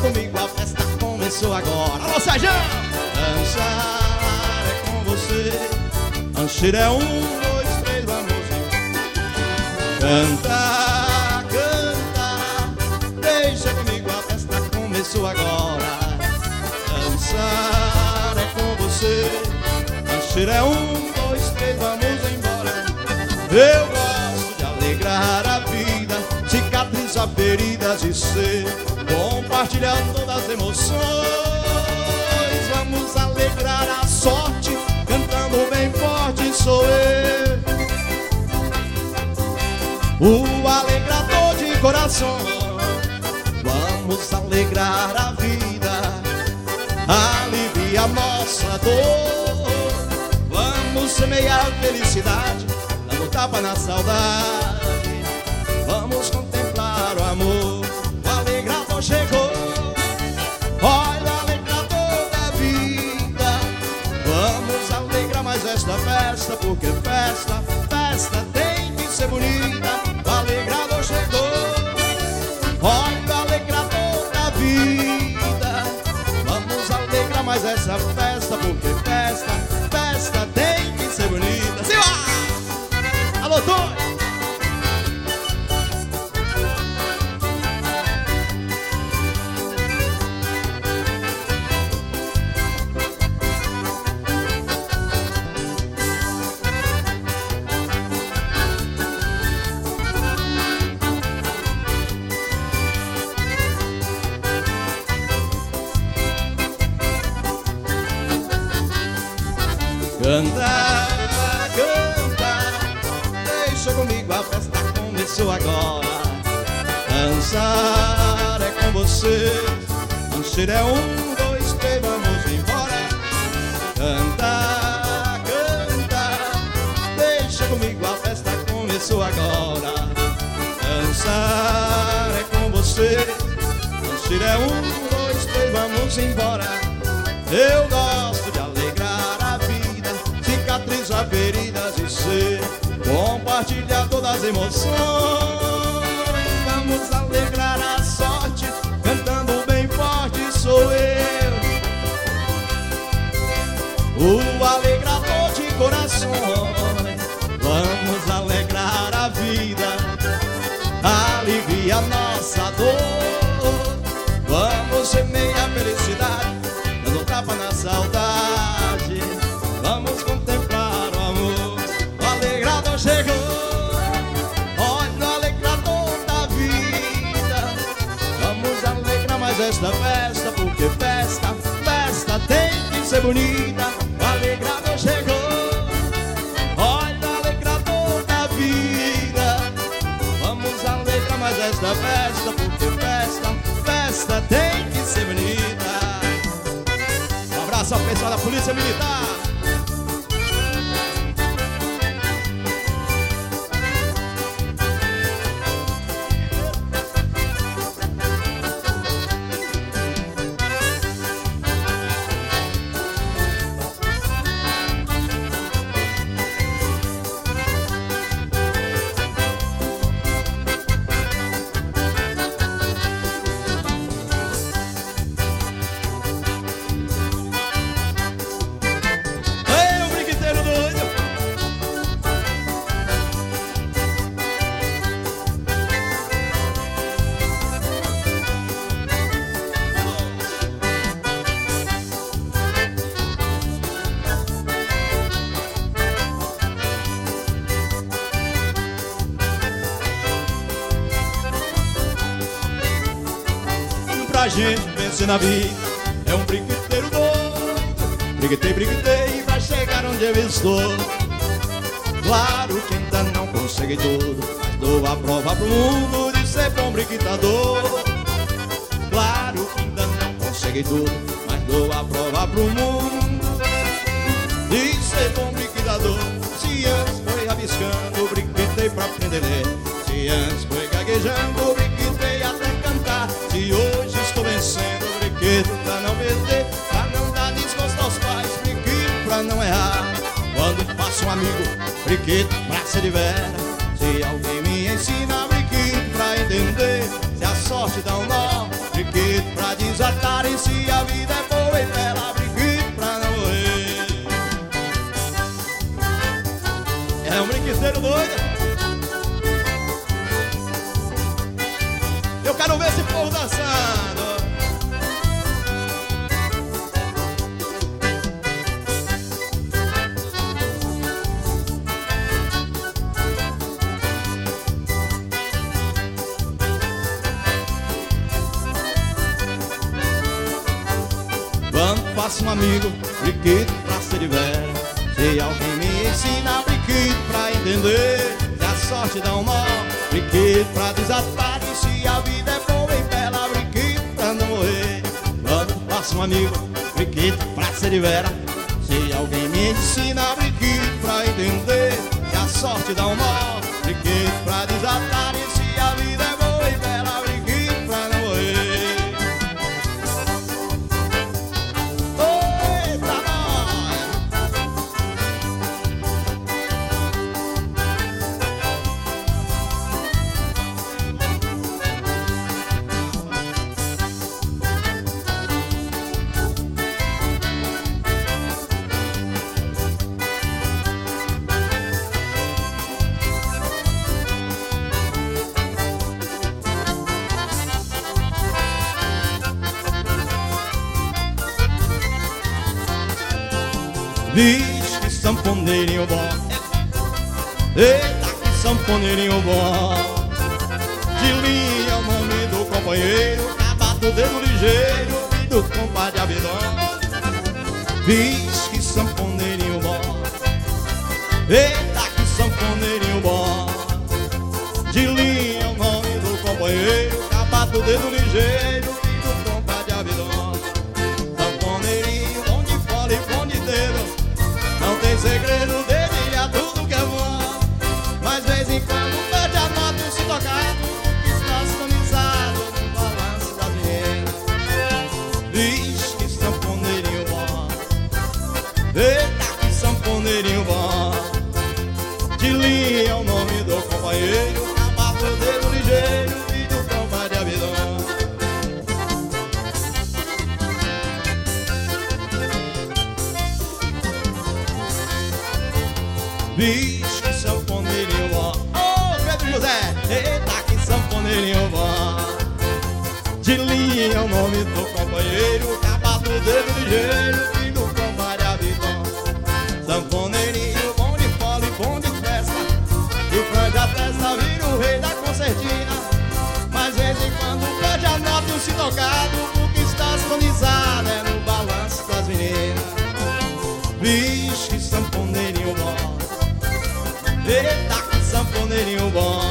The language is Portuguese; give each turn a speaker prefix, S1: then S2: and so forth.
S1: comigo, a festa começou agora.
S2: Alô, Sérgio!
S1: Dançar é com você. Anchir é 1, 2, 3, vamos cantar, cantar. Deixa comigo, a festa começou agora. Dançar é com você. Anchir é 1, 2, 3, vamos embora. Eu gosto de alegrar a vida, cicatrizar feridas e ser compartilhando das emoções. Vamos alegrar a sorte, cantando bem forte sou eu, o alegrador de coração. Vamos alegrar a vida, aliviar nossa dor. Vamos semear felicidade, dando tapa na saudade. Vamos contemplar o amor, o alegrador chegou. Olha o alegrador da vida. Vamos alegrar mais esta festa, porque festa, festa tem que ser bonita. O alegrador chegou. Olha o alegrador da vida. Vamos alegrar mais essa festa, porque festa, festa tem que ser bonita. Simbora! Alô, dois! Cantar, cantar, deixa comigo, a festa começou agora. Dançar é com você. Dançar é 1, 2, 3, vamos embora. Cantar, cantar, deixa comigo, a festa começou agora. Dançar é com você. Dançar é 1, 2, 3, vamos embora. Eu gosto de alegrar a vida, cicatrizar feridas e ser compartilhar todas as emoções. Vamos alegrar a sorte, cantando bem forte sou eu, o alegrador de corações. Vamos alegrar a vida, aliviar nossa dor. Vamos semear felicidade, dando tapa na saudade. Vamos contemplar o amor, o alegrador chegou. Olha o alegrador da vida. Vamos alegrar mais esta festa, porque festa, festa tem que ser bonita. O alegrador chegou. Olha o alegrador da vida. Vamos alegrar mais esta festa, porque festa, festa tem que ser bonita. Um abraço ao pessoal da Polícia Militar. Pra gente vencer na vida é um brinquedeiro bom. Briguetei, briguetei pra chegar onde eu estou. Claro que ainda não consegui tudo, mas dou a prova pro mundo de ser bom brinquitador. Claro que ainda não consegui tudo, mas dou a prova pro mundo de ser bom brinquitador. Se antes foi rabiscando, brinquetei pra aprender a ler. Se antes foi gaguejando, brinquetei até cantar. Se hoje estou vencendo, brinquedo pra não perder, pra não dar desgosto aos pais, brinquedo pra não errar. Quando faço um amigo, brinquedo pra ser de vera. Se alguém me ensina, brinquedo pra entender. Se a sorte dá um nó, brinquedo pra dizer esse povo dançando. Vamos, faça um amigo, brinquedo pra ser de vera. Se alguém me ensina brinquedo pra entender que a sorte dá um nó, brinquedo pra desatar. E se a vida é boa e bela, brinquedo pra não morrer. Vamos, faça um amigo, brinquedo pra ser de vera. Se alguém me ensina brinquedo pra entender que a sorte dá um nó, brinquedo pra desatar. E se a vida é boa e bela, brinquedo pra não morrer. Diz que sanfoneirinho bom, eita que sanfoneirinho bom. De linha é o nome do companheiro, cavato dedo ligeiro e do compadre Abidão. Diz que sanfoneirinho bom, eita que sanfoneirinho bom. De linha é o nome do companheiro, cavato dedo ligeiro e do compadre Abidão. Sanfoneirinho bom de fole e bom de dedo, não tem segredo, dedilha tudo que é bom. Mas vez em quando perde a nota e se tocado, está sintonizado no balanço das meninas. Diz que sanfoneirinho bom, eita que sanfoneirinho bom. De linha é o nome do companheiro, cavato dedo ligeiro e do compadre Abidão. Diz que sanfoneirinho bom, ô Pedro José, eita que sanfoneirinho bom. De linha é o nome do companheiro, cavato dedo ligeiro e do compadre Abidão. Sanfoneirinho bom de fole, bom de festa, e franja a testa vira o rei da concertina. Mas vez em quando perde a nota e o se tocado, o que está sintonizado é no balanço das meninas. Diz que sanfoneirinho bom, eita que sanfoneirinho bom.